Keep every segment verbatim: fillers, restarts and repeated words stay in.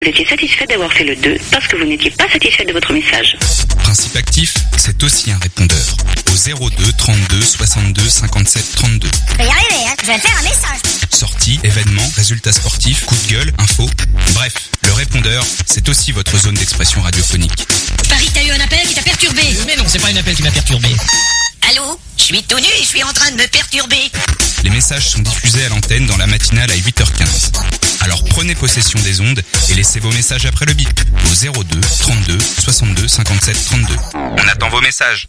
Vous étiez satisfait d'avoir fait le deux parce que vous n'étiez pas satisfait de votre message. Principe actif, c'est aussi un répondeur. Au zéro deux trente-deux soixante-deux cinquante-sept trente-deux. Je vais y arriver, hein. Je vais faire un message. Sorties, événements, résultats sportifs, coups de gueule, infos. Bref, le répondeur, c'est aussi votre zone d'expression radiophonique. Paris, t'as eu un appel qui t'a perturbé. Mais non, c'est pas un appel qui m'a perturbé. Allô? Je suis tout nu et je suis en train de me perturber. Les messages sont diffusés à l'antenne dans la matinale à huit heures quinze. Alors prenez possession des ondes et laissez vos messages après le bip au zéro deux trente-deux soixante-deux cinquante-sept trente-deux. On attend vos messages.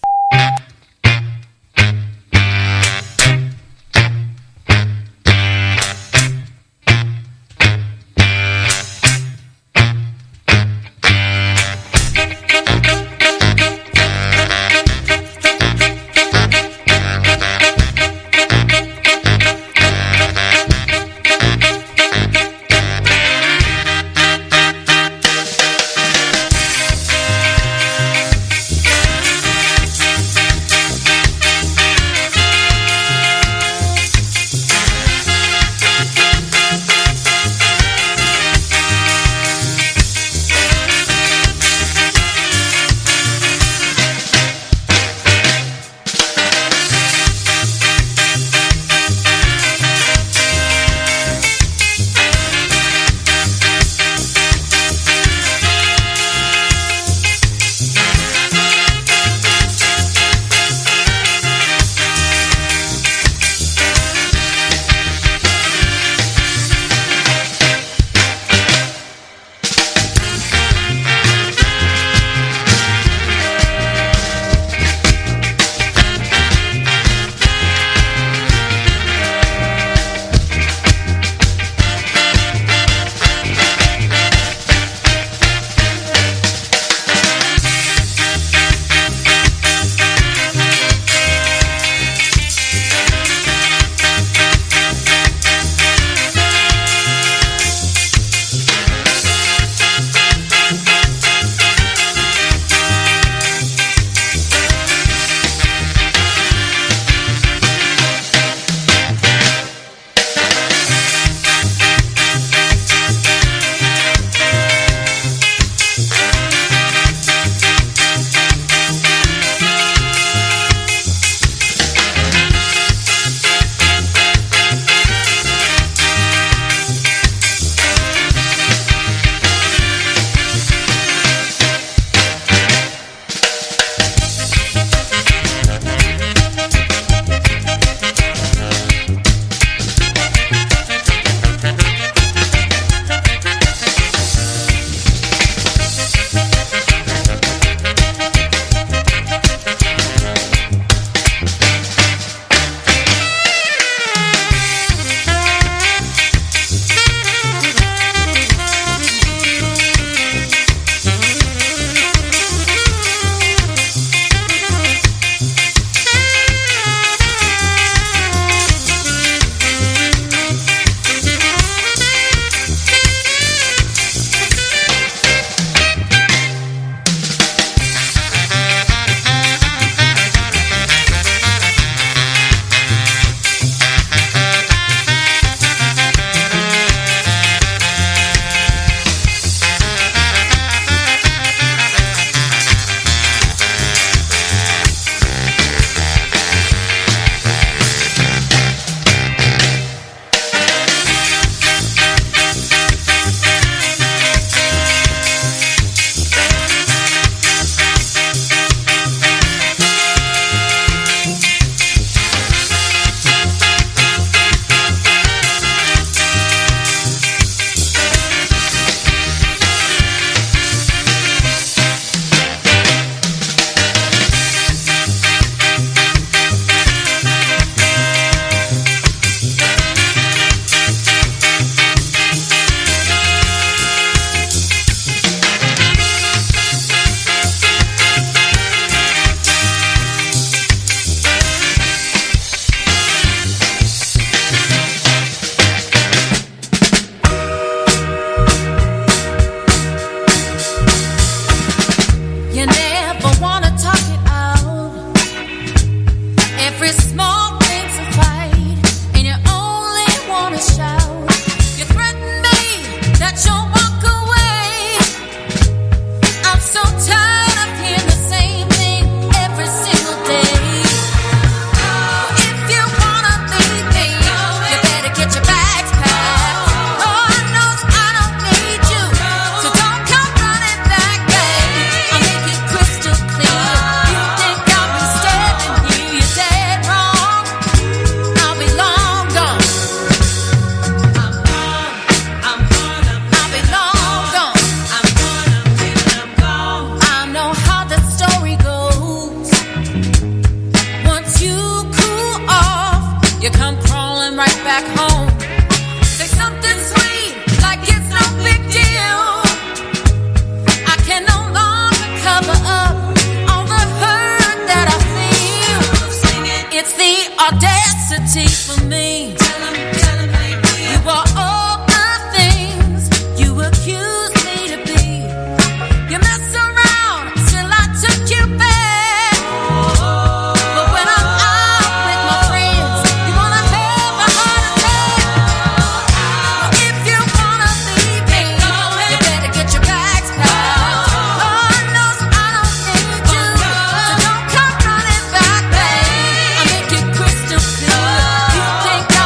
necessity for me. You are all the things you accuse me to be. You mess around till I took you back. But when I'm out with my friends, you wanna have a heart attack. If you wanna leave me, you better get your bags packed. Lord knows I don't need you, so don't come running back, babe. I make it crystal clear. You think I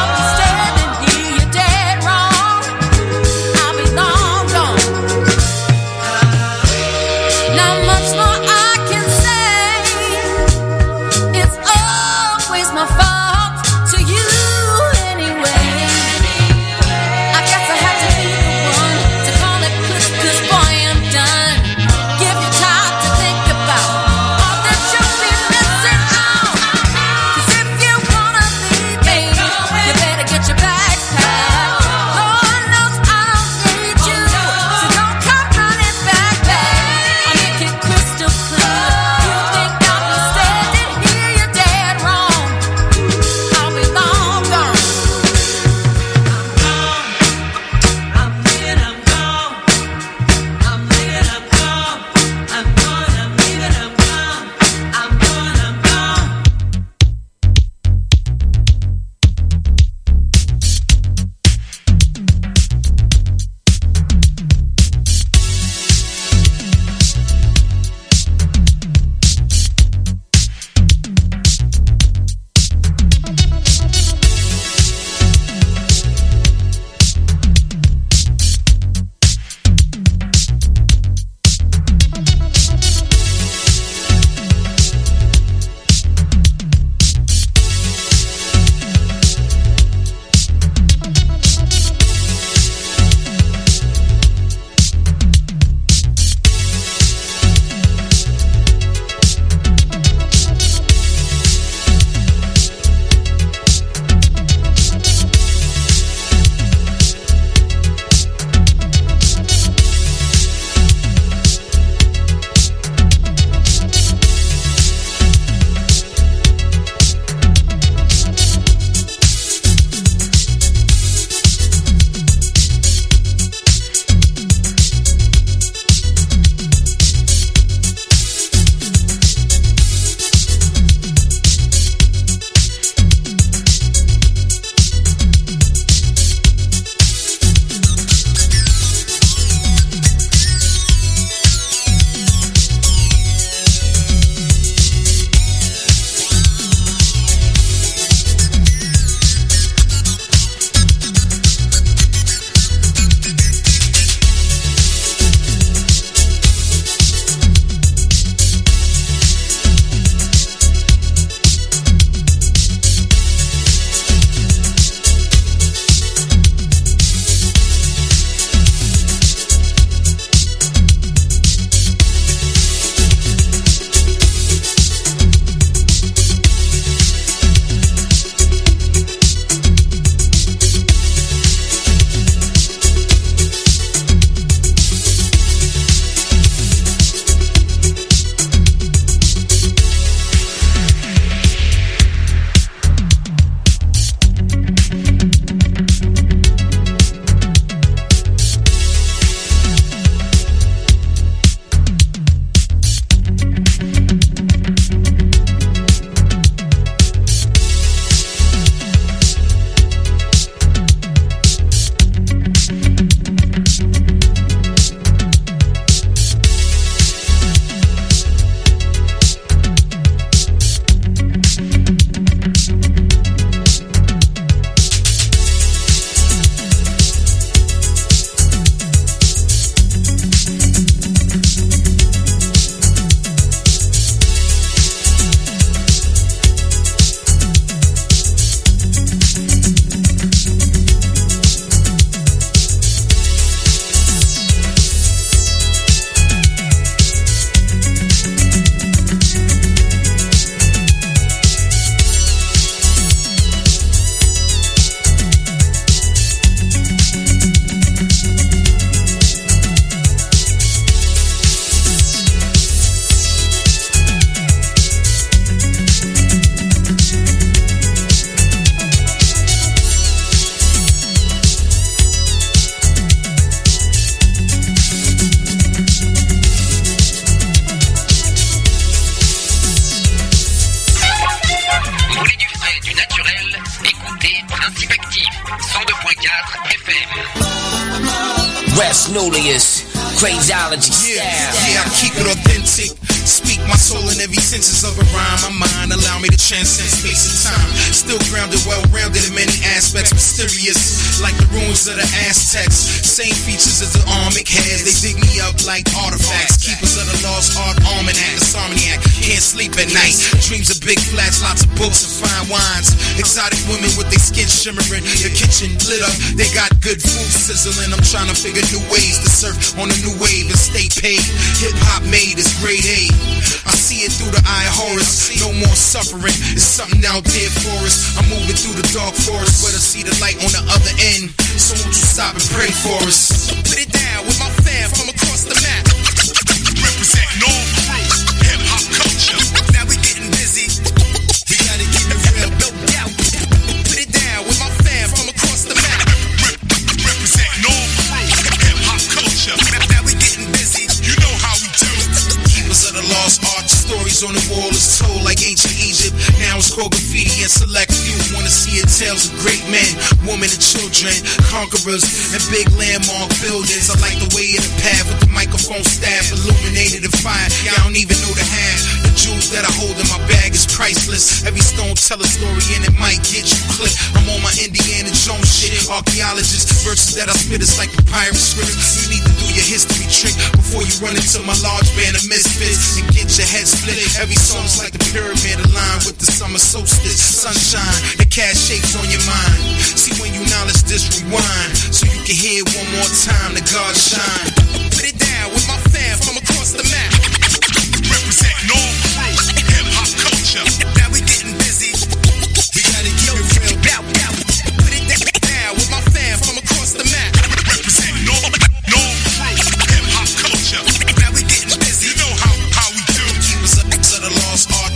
Nolius, Crazeology style. Yeah, yeah, I keep it authentic. Speak my soul in every senses of a rhyme. My mind allow me to transcend space and time. Still grounded, well-rounded in many aspects. Mysterious, like the ruins of the Aztecs. Same features as the Olmec has. They dig me up like artifacts. Keepers of the lost art almanac. Insomniac, can't sleep at night. Dreams of big flats, lots of books and fine wines. Exotic women with their skin shimmering. Your kitchen lit up. They got good food sizzling. I'm trying to figure new ways to surf on a new wave and stay paid. Hip-hop made is grade A. I see it through the eye of Horus. No more suffering. It's something out there for us. I'm moving through the dark forest, but I see the light on the other end. So won't you stop and pray for us? Put it down with my fam from across the map. Representing all crew, hip hop culture. Now we getting busy. We gotta keep it real, no doubt. Put it down with my fam from across the map. Representing all crew, hip hop culture. Now we getting busy. You know how we do. Keepers of the lost art, stories on the wall is told like ancient Egypt. Now it's called graffiti and select few wanna see it tales of great men, women and children, conquerors and big landmark buildings. I like the way of the path with the microphone staff illuminated in fire. Y'all don't even know the half. The jewels that I hold in my bag is priceless. Every stone tell a story and it might get you clipped. I'm on my Indiana Jones shit. Archaeologist verses that I spit is like papyrus scripts. You need to do your history trick before you run into my large band of misfits and get your head split. Every song's like the pyramid aligned with the summer solstice. Sunshine, the cash shakes on your mind. See when you knowledge this, rewind so you can hear it one more time. The God shine. Put it down with my fam from across the map. Representing all crew, hip hop culture. Now we getting busy. We gotta keep it real. Bow, bow. Put it down with my fam from across the map. Representing all, all crew, hip hop culture. Now we getting busy. You know how, how we do. Keepers of, of the lost art.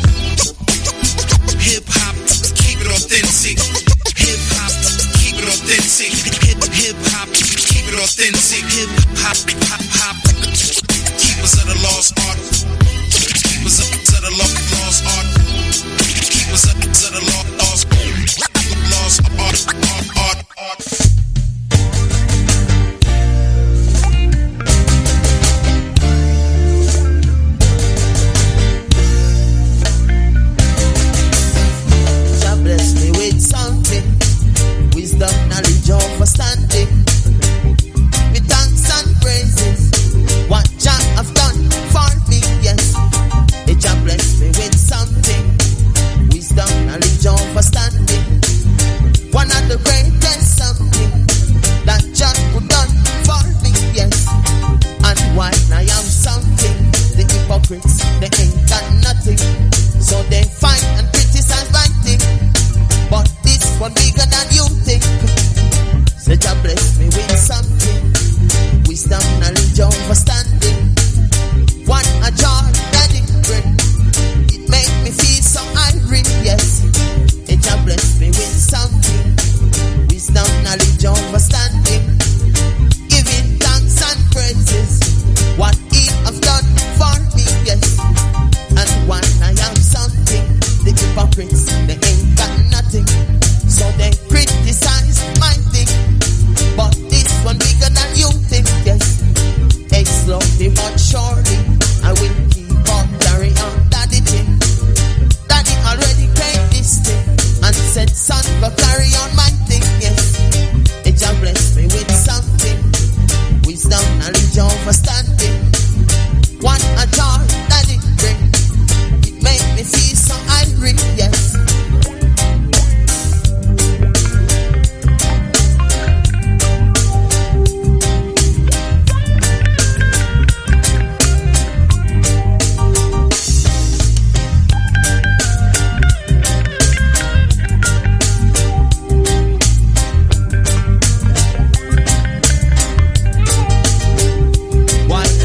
Hip hop, keep it authentic. Hip hop, keep it authentic. Hip hip hop, keep it authentic. Hip hop, hop hop. Keepers of the lost art. Keepers of, of the lost art. Keepers of, of the lost lost art art art art. Bless me with something, wisdom, knowledge, understanding. Me thanks and praises, what Jah have done for me, yes. It Jah bless me with something, wisdom, knowledge, understanding. One of the greatest something that Jah could done for me, yes. And while I am something, the hypocrites, they ain't got nothing, so they fight and criticize my thing. But this one bigger than you think. So Jah bless me with something, wisdom, knowledge, understanding. What a joy that it bring. It make me feel so angry, yes. It Jah bless me with something, wisdom, knowledge, understanding. Giving thanks and praises, what He have done for me, yes. And when I am something, the hypocrites, they ain't got nothing, so they criticize my thing. But this one bigger than you think, yes. Hey, slowly but surely, I will keep on carry on daddy thing. Daddy already paid this thing and said, son, go carry on my thing, yes. It Jah bless me with something, wisdom, knowledge, understanding. What a joy that it bring. It make me feel so angry, yes. While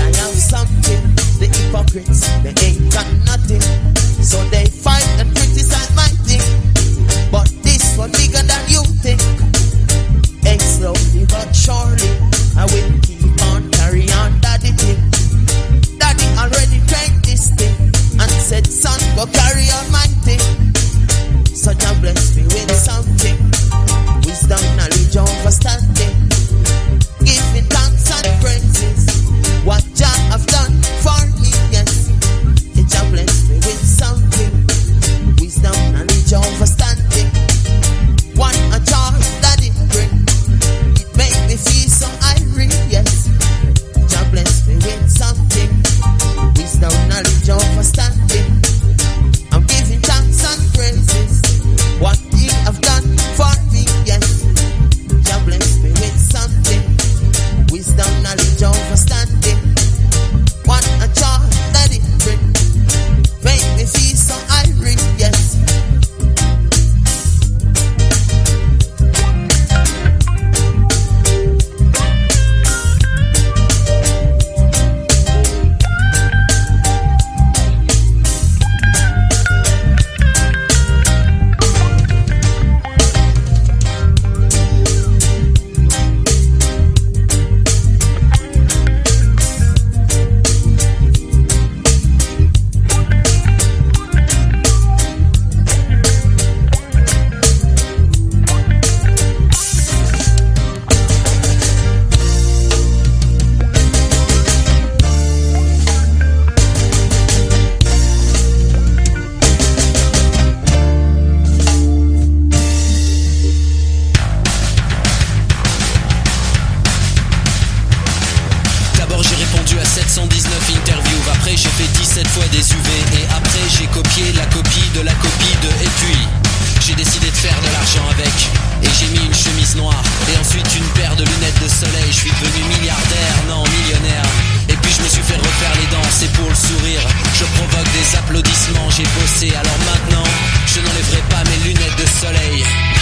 sept cent dix-neuf interviews. Après j'ai fait dix-sept fois des U V. Et après j'ai copié la copie de la copie de. Et puis j'ai décidé de faire de l'argent avec. Et j'ai mis une chemise noire et ensuite une paire de lunettes de soleil. Je suis devenu milliardaire, non millionnaire. Et puis je me suis fait refaire les dents, c'est pour le sourire. Je provoque des applaudissements, j'ai bossé. Alors maintenant, je n'enlèverai pas mes lunettes de soleil.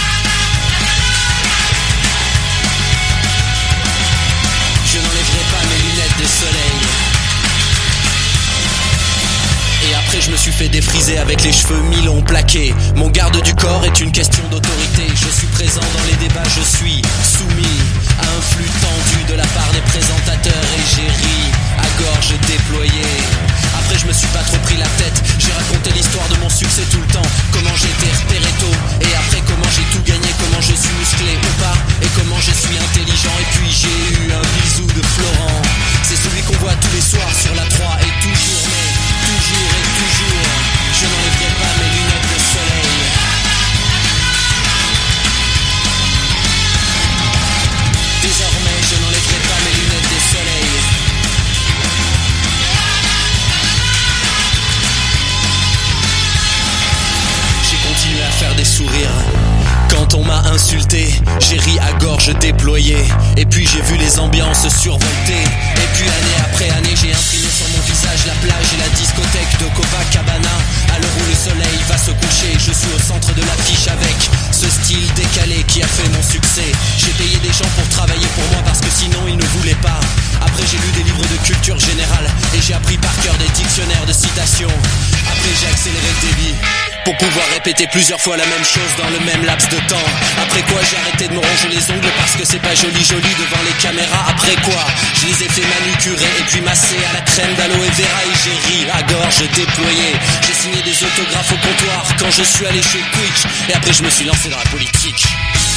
Je n'enlèverai pas mes lunettes de soleil. Et après je me suis fait défriser avec les cheveux mi-longs plaqués. Mon garde du corps est une question d'autorité. Je suis présent dans les débats, je suis soumis à un flux tendu de la part des présentateurs. Et j'ai ri à gorge déployée. Après je me suis pas trop pris la tête. J'ai raconté l'histoire de mon succès tout le temps. Comment j'ai été repéré tôt. Et après comment j'ai tout gagné. Comment je suis musclé ou pas. Et comment je suis intelligent. Et puis j'ai eu un bisou de Florent. C'est celui qu'on voit tous les soirs sur la trois. Et toujours mais toujours et toujours, je n'enlèverai pas mes lunettes de soleil. Désormais, je n'enlèverai pas mes lunettes de soleil. J'ai continué à faire des sourires. Quand on m'a insulté, j'ai ri à gorge déployée. Et puis j'ai vu les ambiances survoltées. Et puis année après année, j'ai imprimé sur mon visage la plage et la discothèque de Copacabana. À l'heure où le soleil va se coucher, je suis au centre de l'affiche avec ce style décalé qui a fait mon succès. J'ai payé des gens pour travailler pour moi parce que sinon ils ne voulaient pas. Après j'ai lu des livres de culture générale et j'ai appris par cœur des dictionnaires de citations. Après j'ai accéléré le débit pour pouvoir répéter plusieurs fois la même chose dans le même laps de temps. Après quoi j'ai arrêté de me ronger les ongles parce que c'est pas joli joli devant les caméras. Après quoi je les ai fait manucurer et puis masser à la crème d'aloe vera. Et j'ai ri à gorge déployée. J'ai signé des autographes au comptoir quand je suis allé chez Quick. Et après je me suis lancé dans la politique.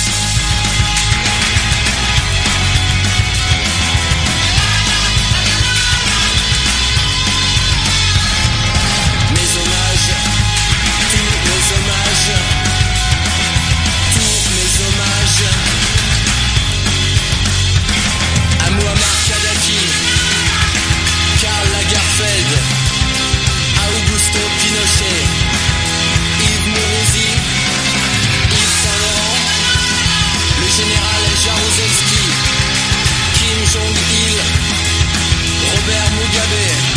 À Muammar Kadhafi, Karl Lagerfeld, à Augusto Pinochet, Yves Mourouzi, Yves Saint Laurent, le général Jaruzelski, Kim Jong-il, Robert Mugabe.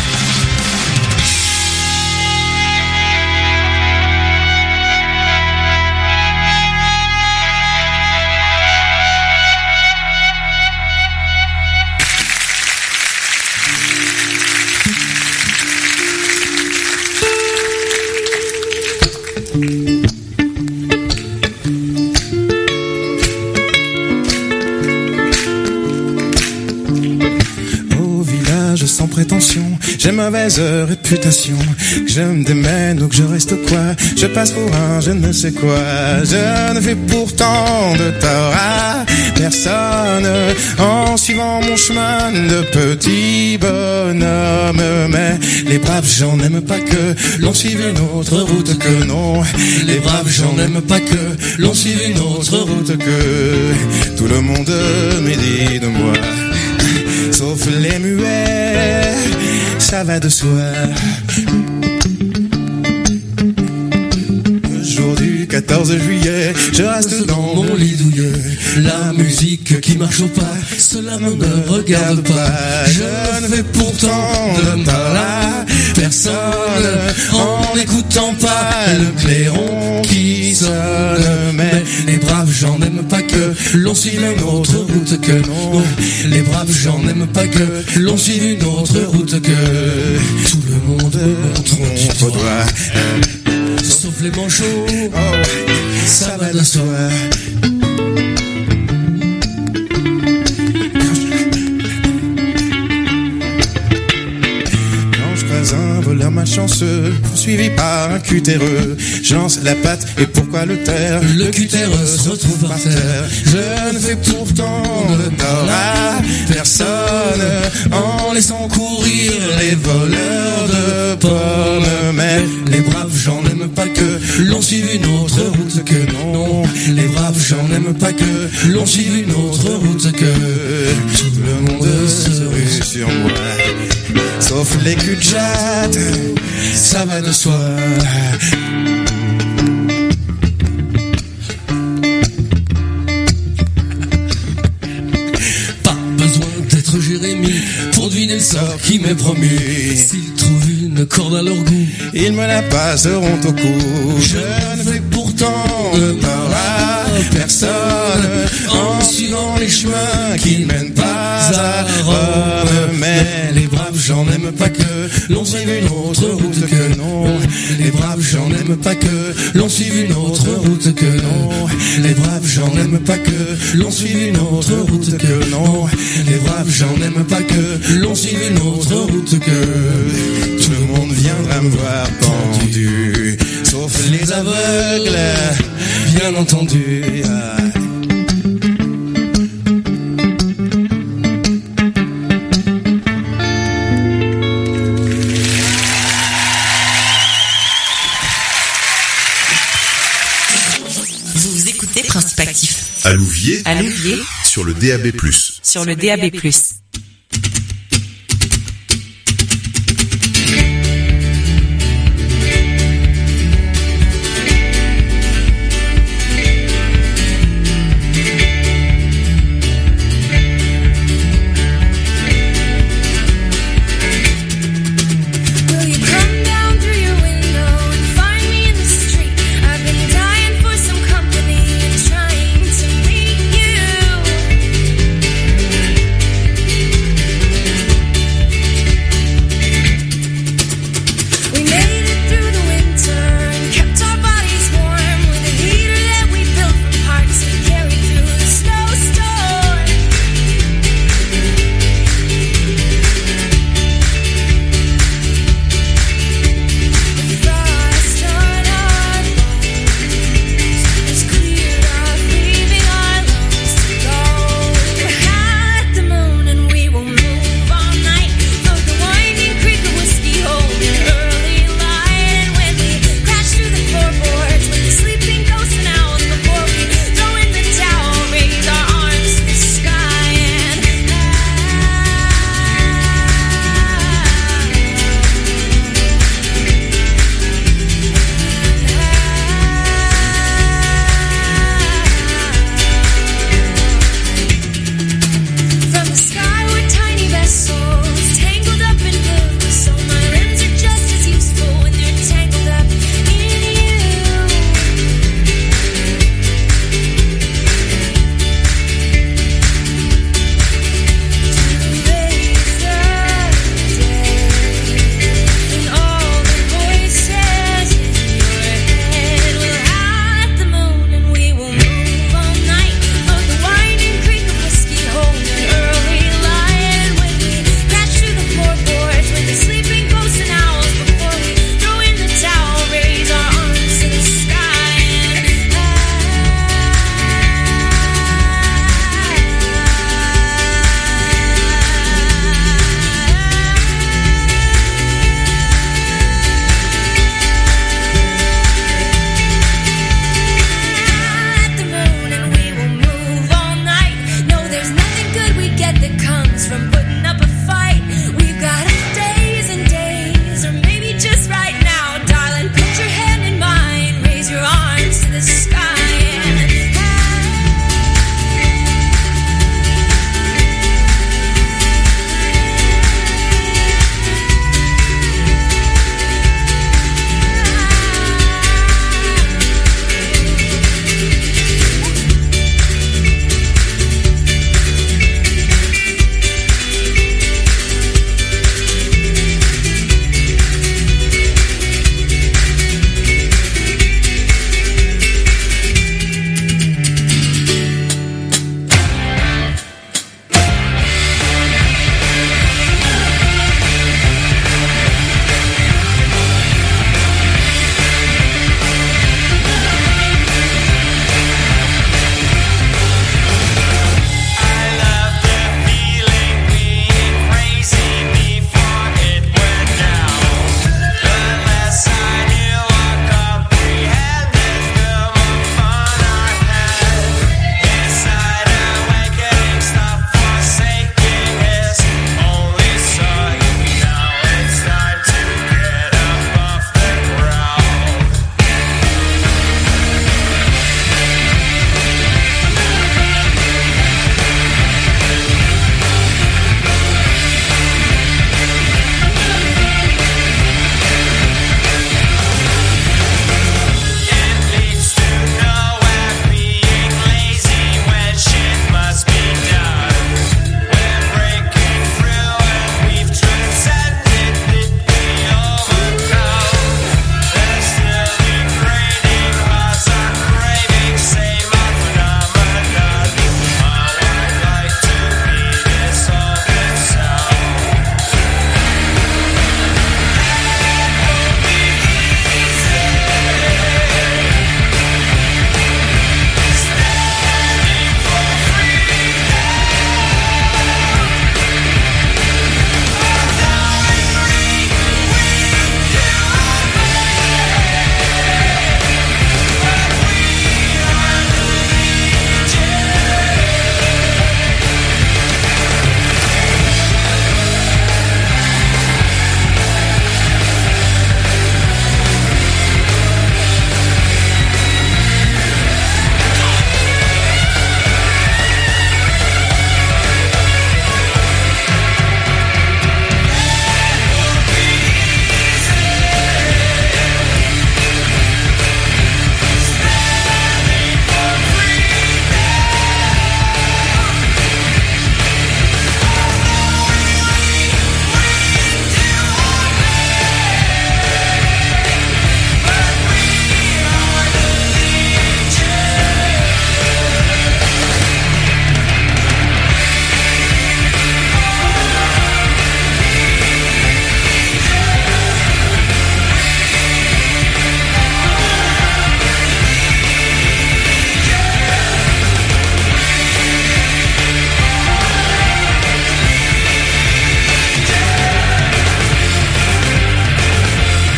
Sans prétention, j'ai mauvaise réputation. Que je me démène ou que je reste quoi, je passe pour un je ne sais quoi. Je ne fais pourtant de tort à personne en suivant mon chemin de petit bonhomme. Mais les braves gens n'aiment pas que l'on suive une autre route que non. Les braves gens n'aiment pas que l'on suive une autre route que tout le monde médit de moi. Sauf les muets, ça va de soi. Le jour du quatorze juillet, je reste dans mon lit douilleux. La musique qui marche au pas, cela ne me regarde pas. Je ne vais pourtant de mal à personne en n'écoutant pas le clairon qui sonne. Mais les braves gens n'aiment pas que l'on suive une autre route que non. Les braves gens n'aiment pas que l'on suive une autre route que tout le monde montre au doigt. Sauf les manchots, oh, ça va de soi. Un voleur malchanceux, poursuivi par un cutéreux. J'lance la patte et pourquoi le taire? Le cutéreux se retrouve par terre. Je ne fais pourtant de tort à personne en laissant courir les voleurs de pommes. Mais les braves gens n'aiment pas que l'on suive une autre route que non. Les braves gens n'aiment pas que l'on suive une autre route que tout le monde se rue sur moi. sauf les cul-de-jatte, ça va de soi. Pas besoin d'être Jérémie pour deviner le sort qui m'est promis. S'ils trouvent une corde à leur goût, ils me la passeront au cou. Je ne fais pourtant de tort à personne en suivant les chemins qui ne mènent pas à Rome. Mais les braves gens n'aiment pas que l'on suive une autre route que non. Les braves gens n'aiment pas que l'on suive une autre route que non. Les braves gens n'aiment pas que l'on suive une autre route que non. Les braves gens n'aiment pas que l'on suive une autre route que tout le monde viendra me voir pendu, sauf les aveugles, bien entendu. Vous écoutez Principe Actif à Louviers, à Louviers sur le D A B plus. sur le D A B plus.